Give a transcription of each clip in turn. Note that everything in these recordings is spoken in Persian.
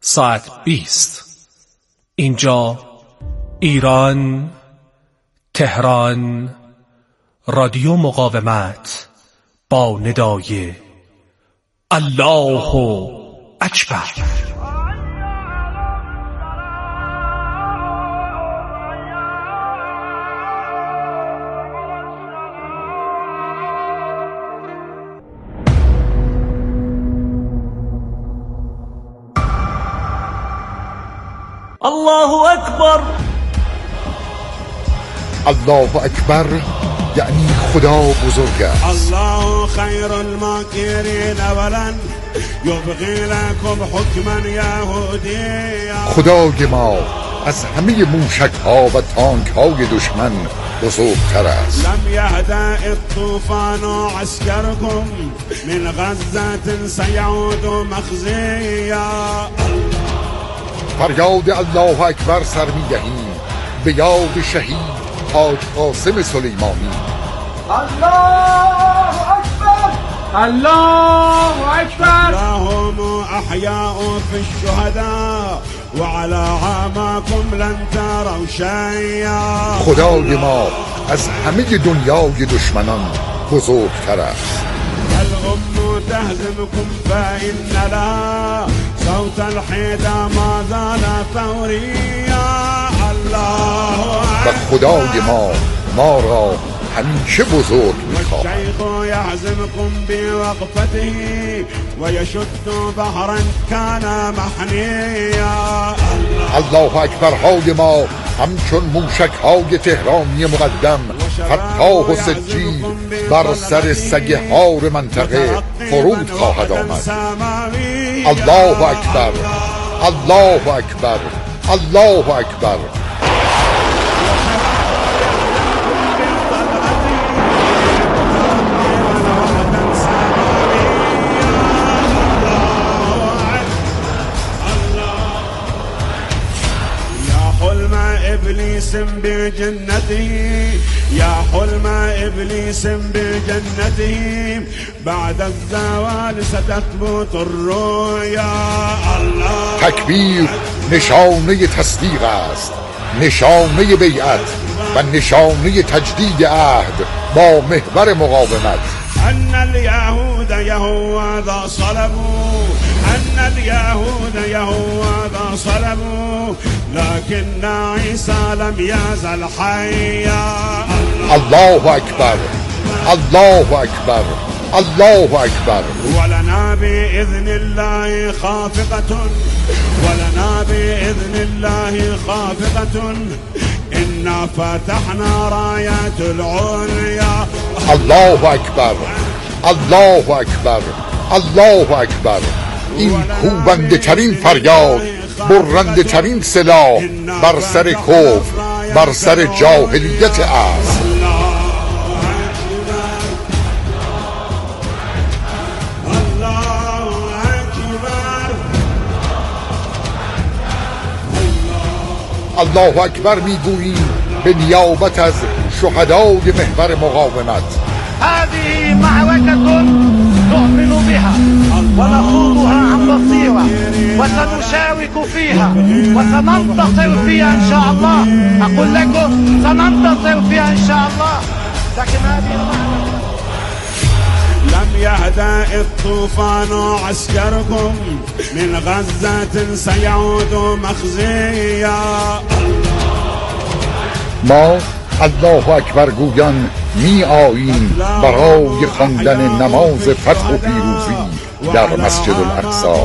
ساعت 20. اینجا ایران، تهران، رادیو مقاومت با ندای الله اکبر. الله اکبر. الله اکبر یعنی خدا بزرگ است. الله خیر الماکرین اولا یبغی لکم حکما یهودیا. خدای ما از همه موشک ها و تانک های دشمن بزرگتر است. لم یهدأ الطوفان عسکرکم من غزة سیعود مخزیا. فریاد الله اکبر سر می دهیم به یاد شهید حاج قاسم سلیمانی. الله اکبر. الله اکبر. اللهم احیاء فی الشهداء وعلى عاماكم لن تروا شیئا. خدای ما از همه دنیای دشمنان بزرگتر است. الأم تهزمكم فإن لا صوت الحيدة ما زال ثوريا. الله و خدای ما را همیشه بزرگ می‌خواهد. الشيخ يهزمكم بوقفته ويشد بحرا كان محنيا. الله اکبرهای ما همچون موشک های تهرانی مقدم فتاح و سجید بر سر سگ هار منطقه فرود خواهد آمد. الله اکبر، الله اکبر، الله اکبر. إبليس بجنته يا حلم إبليس بجنته بعد الزوال ستثبت الرؤيا. الله تکبیر نشانه تصدیق است، نشانه بیعت و نشانه تجدید عهد با محور مقاومت. أن اليهود يهوذا صلبوا أن اليهود يهوذا صلبوا لكن عيسى لم يزل حيا. الله اکبر، الله اکبر، الله اکبر. ولنا بإذن الله خافقة ولنا بإذن الله خافقة إنا فتحنا رايات العليا. الله اکبر، الله اکبر، الله اکبر. این کوبنده ترین فریاد، برنده ترین سلاح بر سر کفر، بر سر جاهلیت است. الله اکبر میگوییم به نیابت از شهدای محور مقاومت. هذه معركة نؤمن بها ونخوضها عن بصيرة وسنشارك فيها وسننتصر فيها إن شاء الله. أقول لكم سننتصر فيها إن شاء الله. لكن هذه المعركة لم يهدأ الطوفان عسكركم من غزة سيعود مخزيا. ما الله اکبر گویان می آییم برای خواندن نماز فتح و پیروزی در مسجد الاقصی.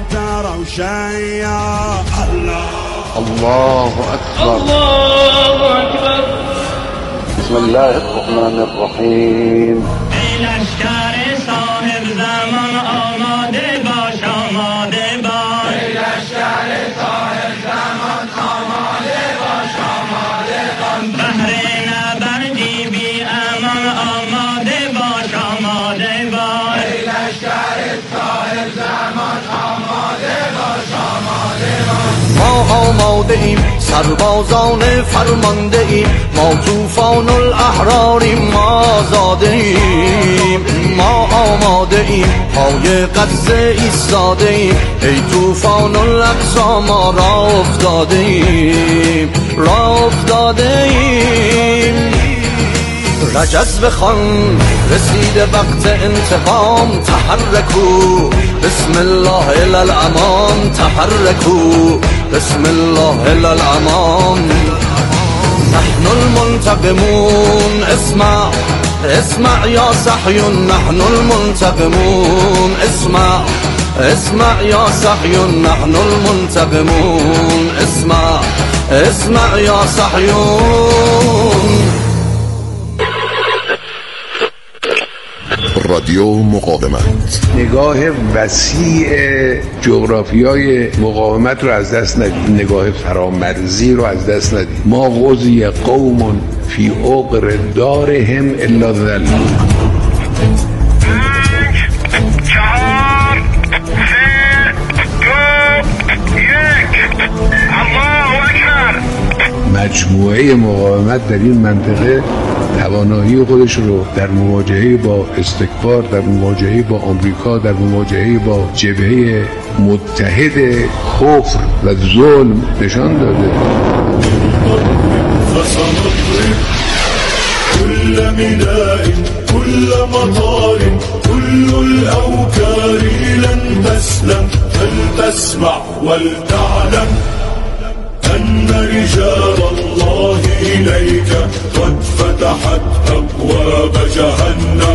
الله اکبر، الله اکبر. بسم الله الرحمن الرحیم. لشکر صاحب زمان آماده باش، آماده باش. لشکر صاحب زمان آماده باش، آماده باش. بهر نبردی بی امان آماده باش، آماده باش. لشکر صاحب زمان آماده باش، آماده باش. ما آماده ایم، سربازان فرمانده ایم، ما طوفان الاحراریم، ما آزاده ایم، ما آماده ایم، پای غزه ایستاده ایم، ای طوفان الاقصی ما راه افتاده ایم، راه افتاده ایم. رجز بخوان رسیده وقت انتقام، تحرکو بسم الله الی الامان، تحرکو بسم الله الی الامان. نحن المنتقمون، اسمع اسمع یا صحیون، نحن المنتقمون، اسمع اسمع یا صحیون، نحن المنتقمون، اسمع اسمع یا صحیون. رادیو مقاومت، نگاه وسیع جغرافیای مقاومت رو از دست ندید، نگاه فرامرزی رو از دست ندید. ما غزی قوم فی عقر دارهم الا ذل. 4 3 2 1 الله اکبر. مجموعه مقاومت در این منطقه توانایی خودش رو در مواجهه با استکبار، در مواجهه با آمریکا، در مواجهه با جبهه متحد کفر و ظلم نشان داده. كل ميناء كل مطار كل الأوكار لن تسلم، فلتسمع ولتعلم أن رجال الله إليك قد فتحت أبواب جهنم.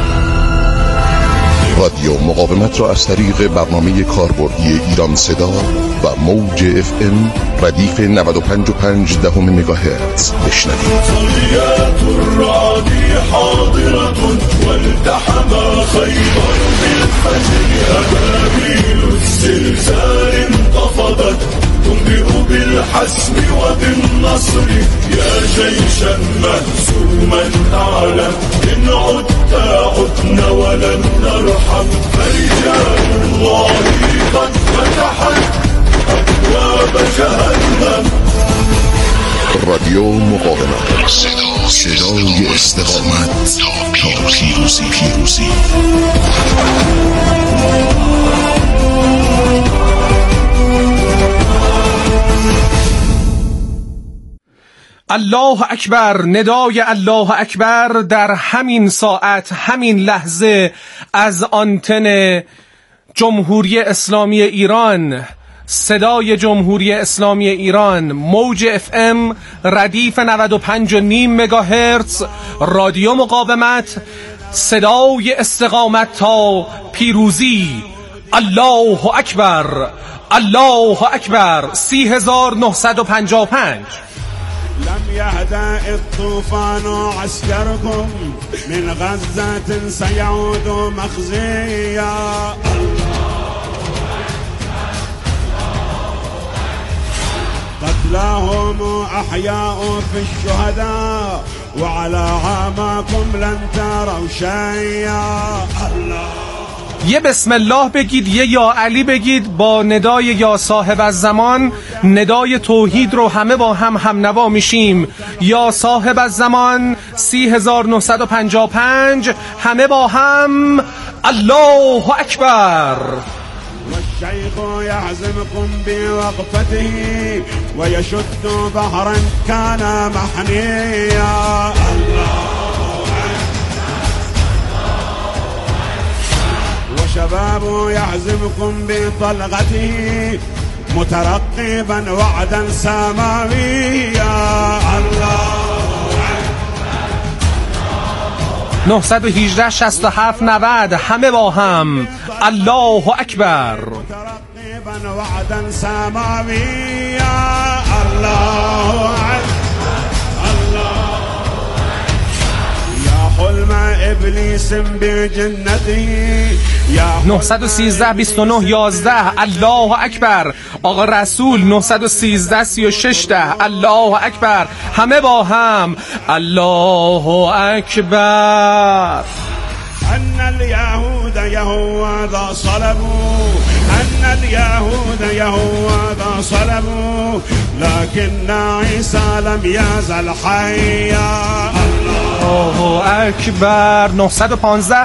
رادیو مقاومت را از طریق برنامه کاربردی ایران صدا و موج FM ردیف 95.5 مگاهرتز بشنوید. طليات الرعد حاضرة والتحم خيبر بالفجر، أبابيل الزلزال انتفضت تنبئ بالحسم وبالنصر. يا جيشا مهزوما أعلم إن عدت عدنا ولن نرحم، فرجال الله قد فتحت أبواب جهنم. رادیو مقاومت، صدای استقامت تا پیروزی. الله اکبر، ندای الله اکبر در همین ساعت، همین لحظه از آنتن جمهوری اسلامی ایران، صدای جمهوری اسلامی ایران، موج FM ردیف 95.5 مگاهرتز، رادیو مقاومت، صدای استقامت تا پیروزی. الله اکبر، الله اکبر. 3955. لم يهدأ الطوفان عسكركم من غزة سيعود مخزيا. قتلاهم أحياء في الشهداء وعلى عاماكم لن تروا شيئا. یه بسم الله بگید، یه یا علی بگید، با ندای یا صاحب الزمان ندای توحید رو همه با هم نوا میشیم. یا صاحب الزمان 3955، همه با هم الله اکبر. والشيخ يعزمكم بوقفته ويشد بحرا كان محنيا. وشباب يعزمكم بطلقته مترقبا وعدا سماويا. 918 67 90، همه با هم الله اکبر. مترقبا وعدا سماويا. الله حلم ابلیس بجنته. 913 29 11 الله اکبر. آقا رسول 913 36 10 الله اکبر. همه با هم الله اکبر. ان اليهود يهوذا صلبوا، ان اليهود يهوذا صلبوا، لكن عيسى لم يزل حيا. الله الله اکبر. 915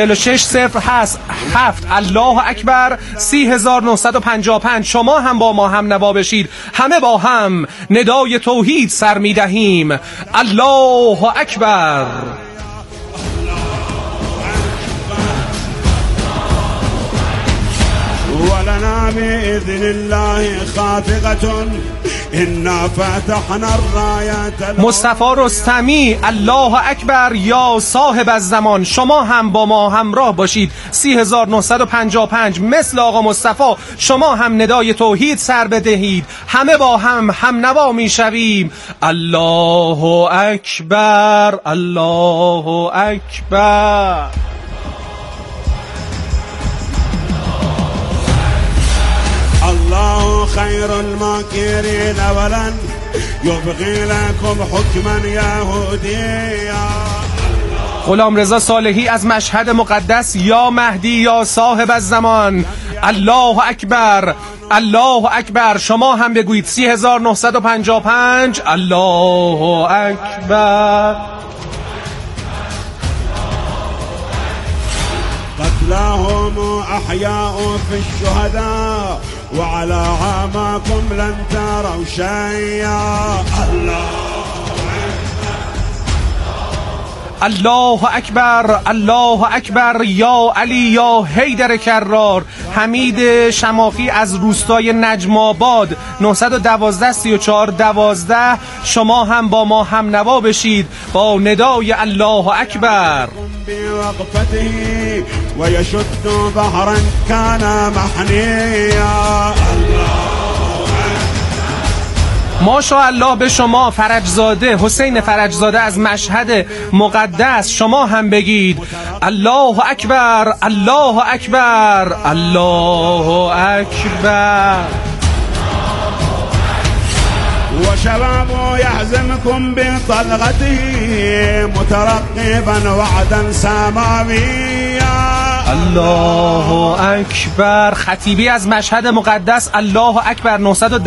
4607 الله اکبر. 3955 شما هم با ما هم نوا بشید. همه با هم ندای توحید سر می دهیم. الله اکبر. ولنا بإذن الله خافقة إنا فتحنا الرايات. مصطفی رستمی الله اکبر. یا صاحب الزمان شما هم با ما همراه باشید. 3955 مثل آقا مصطفی شما هم ندای توحید سر بدهید. همه با هم نوا می شویم. الله اکبر. الله اکبر. الله خير الماكرين ولن يبغي لكم حكما يهوديا. غلامرضا صالحی از مشهد مقدس. یا مهدی یا صاحب الزمان الله اکبر. الله اکبر. شما هم بگویید. 3955 الله اکبر. قتلاهم أحياء في الشهداء وعلى عاماكم لن تروا شيئا. الله اکبر. الله اکبر. یا علی یا حیدر کرار. حمید شماخی از روستای نجم آباد. 912 34 12 شما هم با ما هم نوا بشید با ندای الله اکبر. بوقفته ويشد بحرا كان محنيا. ماشاءالله به شما فرجزاده حسین فرجزاده از مشهد مقدس. شما هم بگید الله اکبر. الله اکبر. الله اکبر. وشباب يحزمكم بطلقته مترقبا وعدا سماويا. الله اکبر. خطیبی از مشهد مقدس. الله اکبر.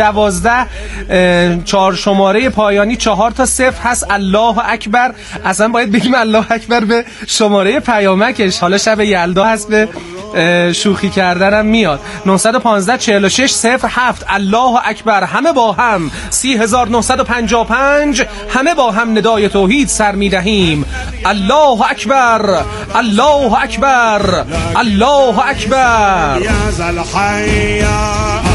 912 4 شماره پایانی 4 تا 0 هست. الله اکبر. اصلا باید بگیم الله اکبر به شماره پیامکش. حالا شب یلدا هست به شوخی کردنم میاد. 915 46 07 الله اکبر. همه با هم. 3955 همه با هم ندای توحید سر می دهیم. الله اکبر. الله اکبر. الله اکبر. يا ذا الحيا.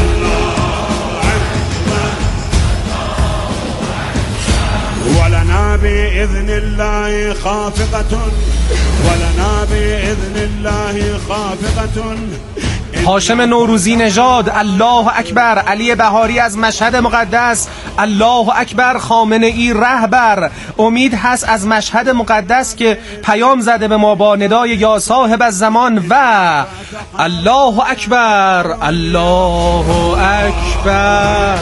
ولنا بإذن الله خافقة ولنا بإذن الله خافقة. هاشم نوروزی نژاد الله اکبر. علی بهاری از مشهد مقدس الله اکبر. خامنه ای رهبر امید هست از مشهد مقدس که پیام زده به ما با ندای یا صاحب الزمان و الله اکبر. الله اکبر.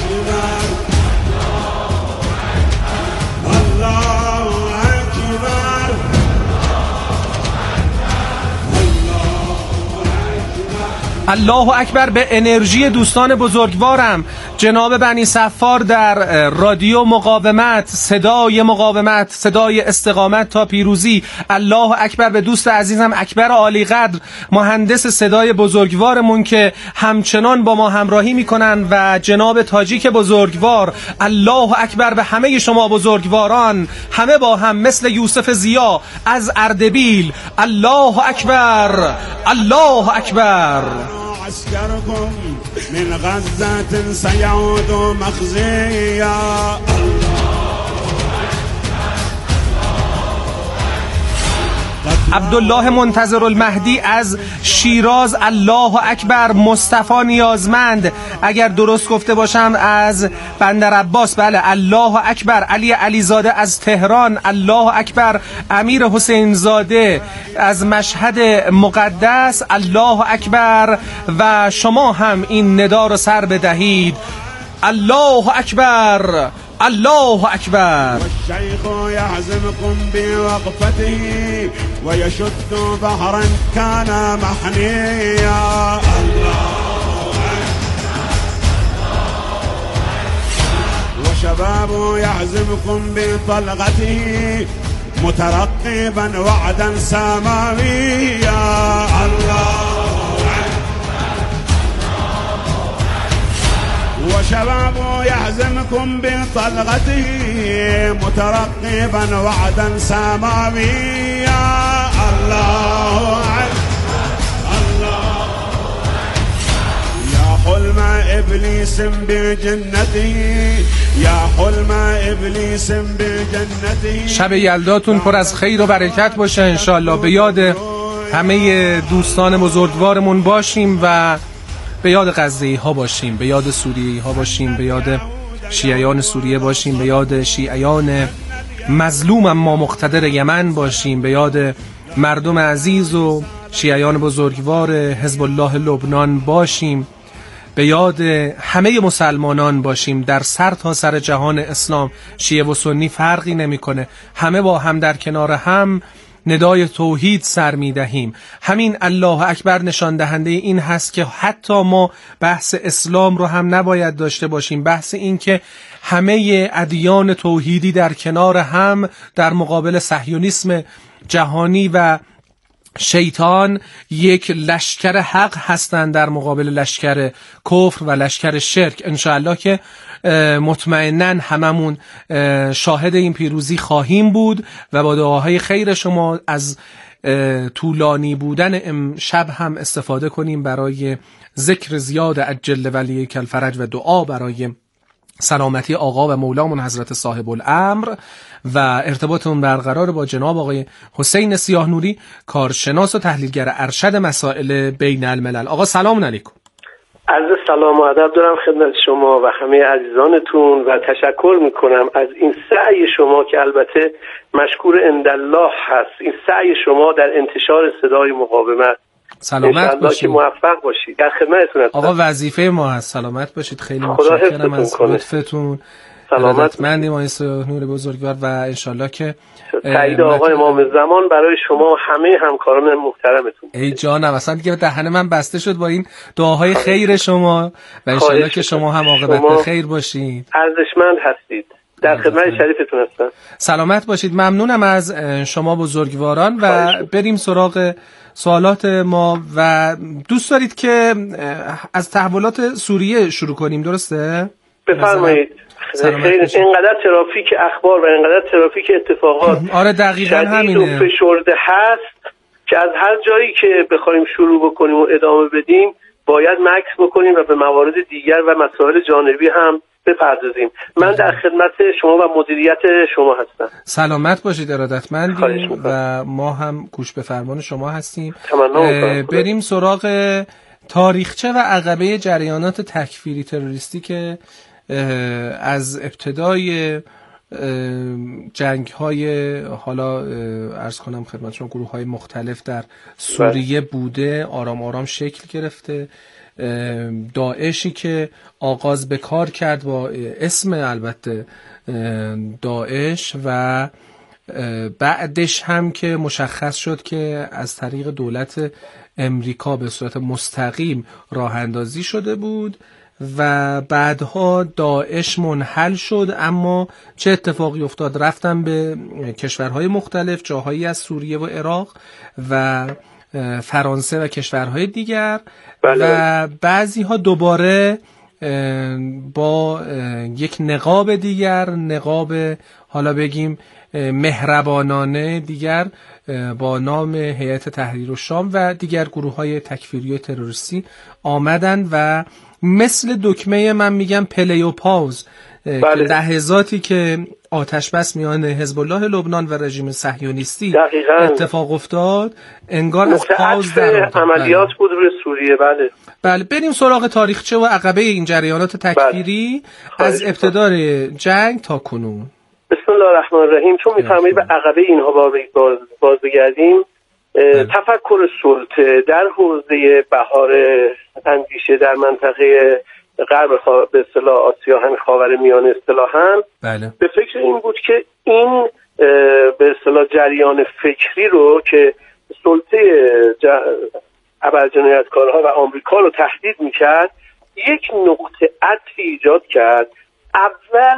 الله اکبر به انرژی دوستان بزرگوارم جناب بنی صفار در رادیو مقاومت، صدای مقاومت، صدای استقامت تا پیروزی. الله اکبر به دوست عزیزم اکبر عالی قدر مهندس صدای بزرگوارمون که همچنان با ما همراهی میکنن و جناب تاجیک بزرگوار. الله اکبر به همه شما بزرگواران. همه با هم مثل یوسف ضیا از اردبیل. الله اکبر. الله اکبر. عسكركم من غزة سيعود مخزيا. عبدالله منتظر المهدی از شیراز الله اکبر. مصطفی نیازمند اگر درست گفته باشم از بندر عباس بله الله اکبر. علی علیزاده از تهران الله اکبر. امیر حسین زاده از مشهد مقدس الله اکبر. و شما هم این ندا رو سر بدهید. الله اکبر. الله اکبر. والشيخ يعزمكم بوقفته ويشد بحرا كان محنيا. وشباب يعزمكم بطلقته مترقبا وعدا سماويا الله وشباب يحزمكم بطلقته مترقبا وعدا سماويا الله الله يا حلم إبليس بجنته يا حلم إبليس بجنته. شب یلداتون پر از خیر و برکت باشه انشالله. به یاد همه دوستان بزرگوارمون باشیم و به یاد غزه‌ای ها باشیم، به یاد سوریه‌ای ها باشیم، به یاد شیعیان سوریه باشیم، به یاد شیعیان مظلوم اما مقتدر یمن باشیم، به یاد مردم عزیز و شیعیان بزرگوار حزب الله لبنان باشیم، به یاد همه مسلمانان باشیم در سر تا سر جهان اسلام. شیعه و سنی فرقی نمیکنه، همه با هم در کنار هم ندای توحید سر میدهیم. همین الله اکبر نشان دهنده این هست که حتی ما بحث اسلام رو هم نباید داشته باشیم، بحث این که همه ادیان توحیدی در کنار هم در مقابل صهیونیسم جهانی و شیطان یک لشکر حق هستند در مقابل لشکر کفر و لشکر شرک. انشاءالله که مطمئناً هممون شاهد این پیروزی خواهیم بود و با دعاهای خیر شما از طولانی بودن امشب هم استفاده کنیم برای ذکر زیاد عجل ولیک الفرج و دعا برای سلامتی آقا و مولامون حضرت صاحب الامر و ارتباطمون برقرار با جناب آقای حسین سیاه نوری، کارشناس و تحلیلگر ارشد مسائل بین الملل. آقا سلام علیکم. عرض سلام و ادب دارم خدمت شما و همه عزیزانتون و تشکر میکنم از این سعی شما که البته مشکور عندالله هست، این سعی شما در انتشار صدای مقاومت. سلامت باشید، موفق باشید. در خدمتتون هستم. آقا وظیفه ما هست. سلامت باشید. خیلی متشکرم از لطفتون. سلامت مندیم آقای نور بزرگوار و انشالله که تایید آقای امام زمان برای شما و همه همکاران محترمتون. ای جانم، اصلا دیگه دهن من بسته شد با این دعاهای خیر شما و انشالله که شما هم عاقبت به خیر باشید. ارزشمند هستید. در خدمت شریفتون هستم. سلامت باشید. ممنونم از شما بزرگواران و بریم سراغ سوالات ما و دوست دارید که از تحولات سوریه شروع کنیم، درسته؟ بفرمایید. اینقدر ترافیک اخبار و اینقدر ترافیک اتفاقات آره دقیقاً همینه و فشرده هست که از هر جایی که بخوایم شروع بکنیم و ادامه بدیم باید مکس بکنیم و به موارد دیگر و مسائل جانبی هم بپردازیم. من در خدمت شما و مدیریت شما هستم. سلامت باشید، ارادتمندیم و ما هم گوش به فرمان شما هستیم. بریم سراغ تاریخچه و عقبه جریانات تکفیری تروریستی که از ابتدای جنگ‌های حالا عرض کنم خدمت شما گروه‌های مختلف در سوریه بوده، آرام آرام شکل گرفته. داعشی که آغاز به کار کرد با اسم البته داعش و بعدش هم که مشخص شد که از طریق دولت امریکا به صورت مستقیم راه اندازی شده بود و بعدها داعش منحل شد. اما چه اتفاقی افتاد؟ رفتن به کشورهای مختلف، جاهایی از سوریه و عراق و فرانسه و کشورهای دیگر و بعضی ها دوباره با یک نقاب دیگر، نقاب حالا بگیم مهربانانه دیگر با نام هیئت تحریر الشام و دیگر گروه های تکفیری و تروریستی آمدن و مثل دکمه من میگم پلی و پاوز که لحظاتی که آتش بس میان حزب الله لبنان و رژیم صهیونیستی اتفاق افتاد انگار از پاوز در عملیات بود روی سوریه. بله بریم سراغ تاریخچه و عقبه این جریانات تکفیری از ابتدای جنگ تا کنون. بسم الله الرحمن الرحیم. چون میفرمایید به عقبه اینها باز بگردیم، تفکر سلطه در حوزه بهار اندیشه در منطقه غرب به اصطلاح آسیا همین خاورمیانه اصطلاحاً به فکر این بود که این به اصطلاح جریان فکری رو که سلطه ابرجنایتکارها و آمریکا رو تهدید میکرد یک نقطه عطفی ایجاد کرد. اول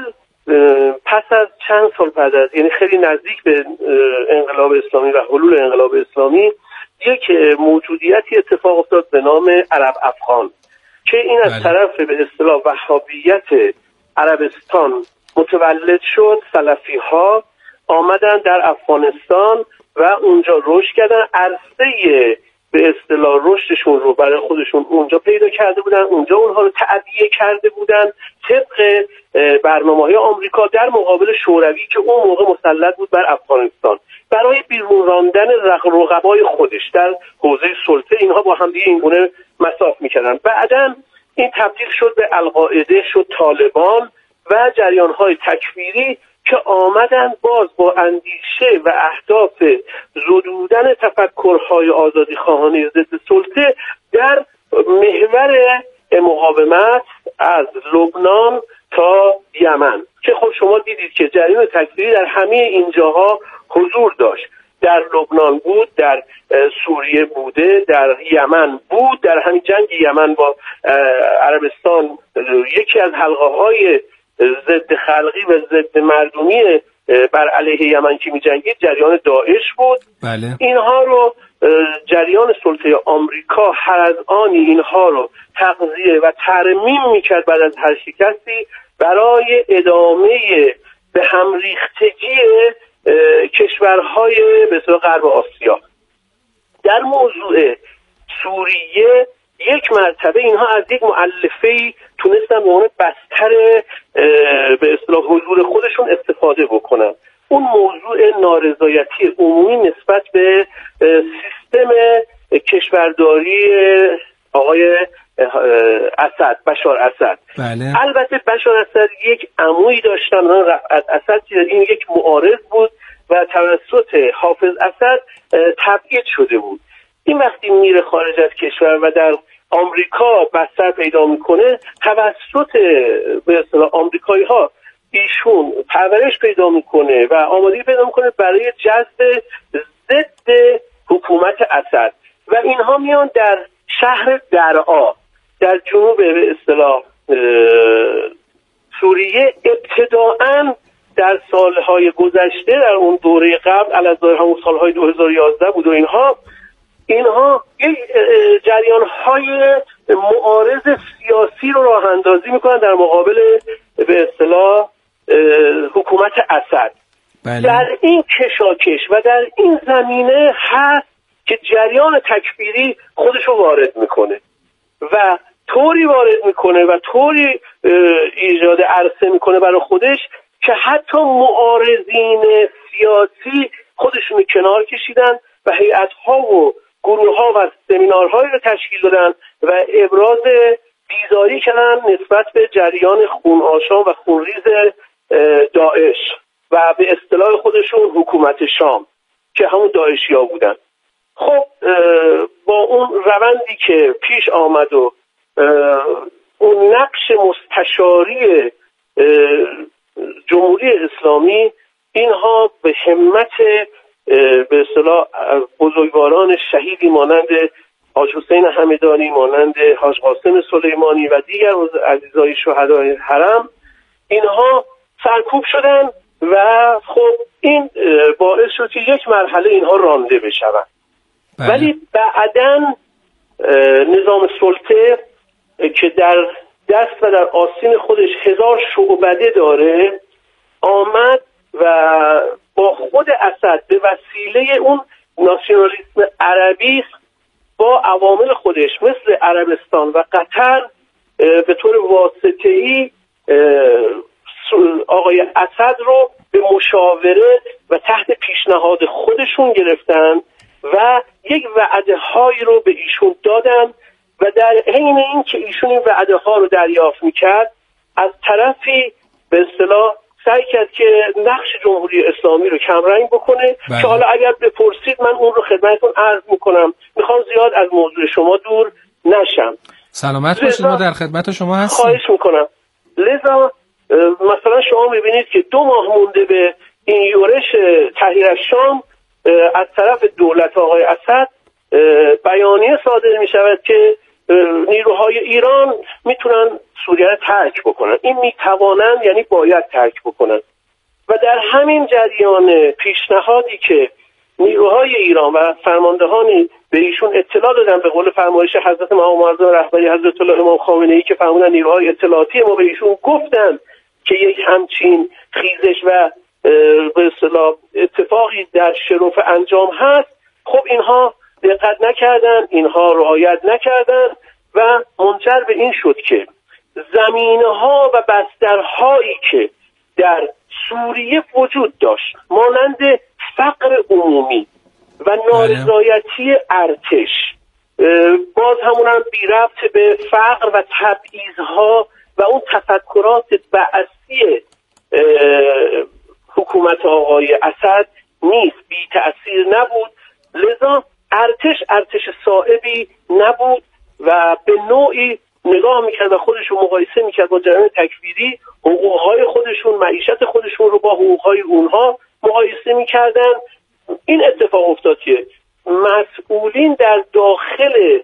پس از چند سال بعد از، یعنی خیلی نزدیک به انقلاب اسلامی و حلول انقلاب اسلامی، یک موجودیتی اتفاق افتاد به نام عرب افغان که این از طرف به اصطلاح وهابیت عربستان متولد شد. سلفی ها آمدن در افغانستان و اونجا رشد کردن، عرصه به اصطلاح رشدشون رو برای خودشون اونجا پیدا کرده بودن، اونجا اونها رو تعبیه کرده بودن طبق برنامه‌های آمریکا در مقابل شوروی که اون موقع مسلط بود بر افغانستان، برای بیرون راندن رقبای خودش در حوزه سلطه اینها با هم دیگه اینگونه مصاف می‌کردن. بعداً این تبدیل شد به القاعده، شد طالبان و جریان‌های تکفیری که آمدن باز با اندیشه و اهداف زدودن تفکرهای آزادی خواهانه ضد سلطه در محور مقاومت از لبنان تا یمن، که خب شما دیدید که جریان تکفیری در همه این جاها حضور داشت. در لبنان بود، در سوریه بوده، در یمن بود. در همین جنگ یمن با عربستان یکی از حلقه‌های ضد خلقی و ضد مردمی بر علیه یمن که می‌جنگید جریان داعش بود. بله. اینها رو جریان سلطه آمریکا هر از آنی اینها رو تغذیه و ترمیم می‌کرد بعد از هر شکستی برای ادامه به هم ریختگی کشورهای به اصطلاح غرب آسیا. در موضوع سوریه یک مرتبه اینها از یک مؤلفه‌ای تونستن به عنوان بستر به اصطلاح حضور خودشون استفاده بکنن. اون موضوع نارضایتی عمومی نسبت به سیستم کشورداری آقای اسد، بشار اسد. بله. البته بشار اسد یک عمویی داشتن، رفعت اسد، این یک معارض بود و توسط حافظ اسد تبعید شده بود. این وقتی میره خارج از کشور و در آمریکا بستر پیدا میکنه، توسط به اصطلاح آمریکایی ها ایشون پرورش پیدا میکنه و آمادگی پیدا میکنه برای جذب ضد حکومت اسد و اینها میان در شهر درعا در جنوب به اصطلاح سوریه ابتداعاً در سالهای گذشته، در اون دوره قبل علاوه همون سالهای 2011 بود و اینها یک جریان‌های معارض سیاسی رو راه اندازی میکنن در مقابل به اصطلاح حکومت اسد. بله. در این کشاکش و در این زمینه هست که جریان تکفیری خودش رو وارد میکنه و طوری وارد میکنه و طوری ایجاد عرصه میکنه برای خودش که حتی معارضین سیاسی خودشون کنار کشیدن و هیئت‌ها و گروه‌ها و سمینارهایی رو تشکیل دادن و ابراز بیزاری کردن نسبت به جریان خون آشام و خونریز داعش و به اصطلاح خودشون حکومت شام که همون داعشی‌ها بودن. خب با اون روندی که پیش آمد و اون نقش مستشاری جمهوری اسلامی، اینها به همت به اصطلاح بزرگواران شهیدی مانند حاج حسین همدانی، مانند حاج قاسم سلیمانی و دیگر عزیزای شهدای حرم، اینها سرکوب شدن و خب این باعث شد که یک مرحله اینها رانده بشوند. ولی بعداً نظام سلطه که در دست و در آستین خودش 1000 شعبده داره آمد و با خود اسد به وسیله اون ناسیونالیسم عربی با عوامل خودش مثل عربستان و قطر به طور واسطه‌ای آقای اسد رو به مشاوره و تحت پیشنهاد خودشون گرفتن و یک وعده هایی رو به ایشون دادن و در حین این که ایشون این وعده ها رو دریافت میکرد، از طرفی به اصطلاح سعی کرد که نقش جمهوری اسلامی رو کمرنگ بکنه. که حالا اگر بپرسید من اون رو خدمتتون عرض میکنم، میخوام زیاد از موضوع شما دور نشم. سلامت باشید، ما در خدمت شما هستیم. خواهش میکنم. لذا مثلا شما میبینید که 2 ماه مونده به این یورش تحریر الشام از طرف دولت آقای اسد بیانیه صادر میشود که نیروهای ایران میتونن سوریه رو ترک بکنن. این میتوانن یعنی باید ترک بکنن. و در همین جریان پیشنهادی که نیروهای ایران و فرماندهانی به ایشون اطلاع دادن، به قول فرمایش حضرت امام معظم رهبری حضرت الله امام خامنه‌ای که فرمودن نیروهای اطلاعاتی ما به ایشون گفتن که یک همچین خیزش و به اصطلاح اتفاقی در شرف انجام هست، خب اینها دقت نکردن، اینها رعایت نکردن و منجر به این شد که زمینه‌ها و بسترهایی که در سوریه وجود داشت مانند فقر عمومی و نارضایتی ارتش، باز همونم بی ربط به فقر و تبعیض‌ها و اون تفکرات بعثی حکومت آقای اسد نیست، بی تأثیر نبود. لذا ارتش صائبی نبود و به نوعی نگاه میکرد و خودش رو مقایسه میکرد با جریان تکفیری، حقوقهای خودشون، معیشت خودشون رو با حقوقهای اونها مقایسه میکردن. این اتفاق افتاد که مسئولین در داخل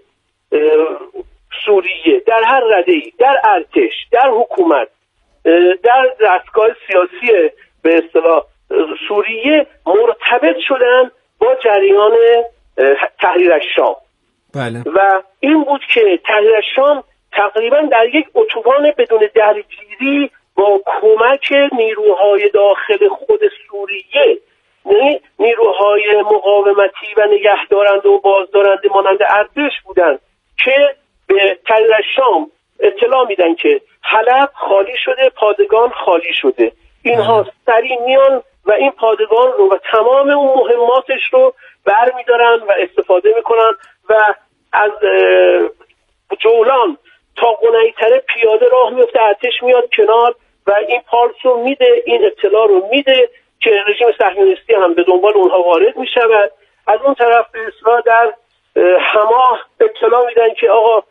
سوریه، در هر رده‌ای، در ارتش، در حکومت، در دستگاه سیاسی به اصطلاح سوریه مرتبط شدن با جریان تحریر الشام. بله. و این بود که تحریر الشام تقریبا در یک اتوبان بدون درگیری با کمک نیروهای داخل خود سوریه، نیروهای مقاومتی و نگهدارنده و بازدارنده مانند ارتش بودند که به تحریر الشام اطلاع میدن که حلب خالی شده، پادگان خالی شده. اینها سریع میان و این پادگان رو و تمام اون مهماتش رو برمیدارن و استفاده میکنن و از جولان تا قنیطره پیاده راه میفته، ارتش میاد کنار و این پالس رو میده، این اطلاع رو میده که رژیم صهیونیستی هم به دنبال اونها وارد میشود. از اون طرف به اصطلاح در حماه اطلاع میدن که آقا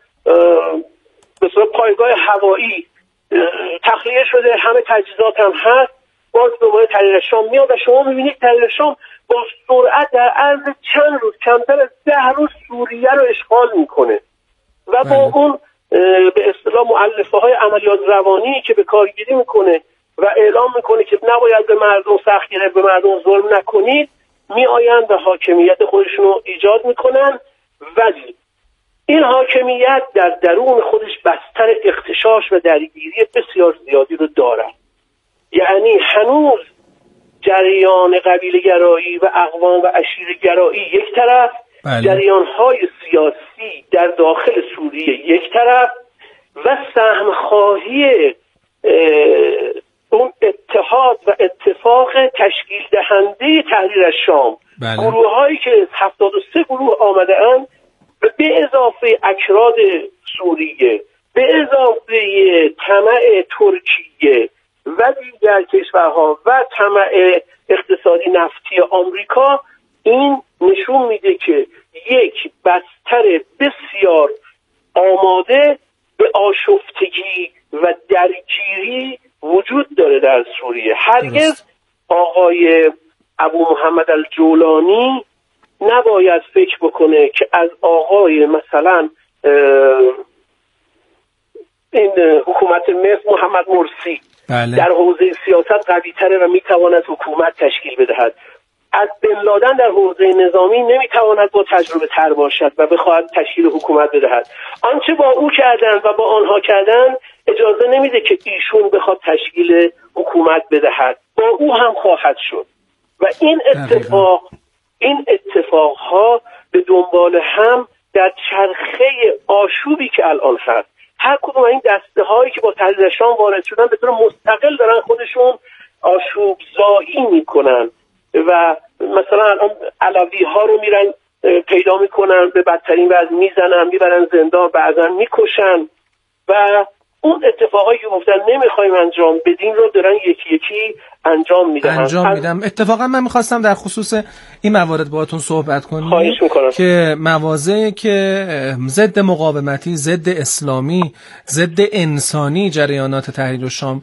به اصطلاح پایگاه هوایی تخلیه شده، همه تجهیزات هم هست. باز دوباره تحریر الشام میاد و شما میبینید تحریر الشام با سرعت در عرض چند روز، کمتر از 10 روز سوریه رو اشغال میکنه و با اون به اصطلاح مؤلفه‌های عملیات روانی که به کارگیری میکنه و اعلام میکنه که نباید به مردم سخت گرفت، به مردم ظلم نکنید، میآیند و حاکمیت خودشون رو ایجاد میکنن. ولی این حاکمیت در درون خودش بستر اغتشاش و درگیری بسیار زیادی رو دارد. یعنی هنوز جریان قبیله گرایی و اقوام و عشیره گرایی یک طرف، جریان‌های سیاسی در داخل سوریه یک طرف و سهمخواهی اون اتحاد و اتفاق تشکیل دهنده تحریر الشام، گروه‌هایی که 73 گروه آمده اند به اضافه اکراد سوریه، به اضافه طمع ترکیه و دیگر کشورها و طمع اقتصادی نفتی آمریکا، این نشون میده که یک بستر بسیار آماده به آشفتگی و درگیری وجود داره در سوریه. هرگز آقای ابو محمد الجولانی نباید فکر بکنه که از آقای مثلا این حکومت مصر محمد مرسی در حوزه سیاست قوی تره و میتواند حکومت تشکیل بدهد. از بن لادن در حوزه نظامی نمیتواند با تجربه تر باشد و بخواهد تشکیل حکومت بدهد. آنچه با او کردن و با آنها کردن اجازه نمیده که ایشون بخواد تشکیل حکومت بدهد. با او هم خواهد شد و این اتفاقها به دنبال هم در چرخه آشوبی که الان هست، هر کدوم این دسته هایی که با تحریر الشام وارد شدن به طور مستقل دارن خودشون آشوب زایی میکنن و مثلا الان علوی ها رو میرن پیدا میکنن، به بدترین وضع میزنن، میبرن زندان، بعضا میکشن و اون اتفاقایی که گفتن نمیخوایم انجام بدیم رو دارن یکی یکی انجام میدن. اتفاقا من میخواستم در خصوص این موارد باهاتون صحبت کنیم که مواضعی که ضد مقاومتی، ضد اسلامی، ضد انسانی جریانات تحریر الشام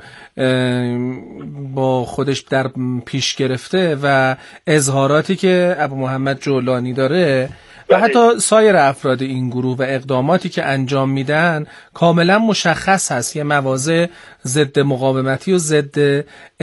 با خودش در پیش گرفته و اظهاراتی که ابو محمد جولانی داره و حتی سایر افراد این گروه و اقداماتی که انجام میدن کاملا مشخص هست، یه مواضع ضد مقاومتی و ضد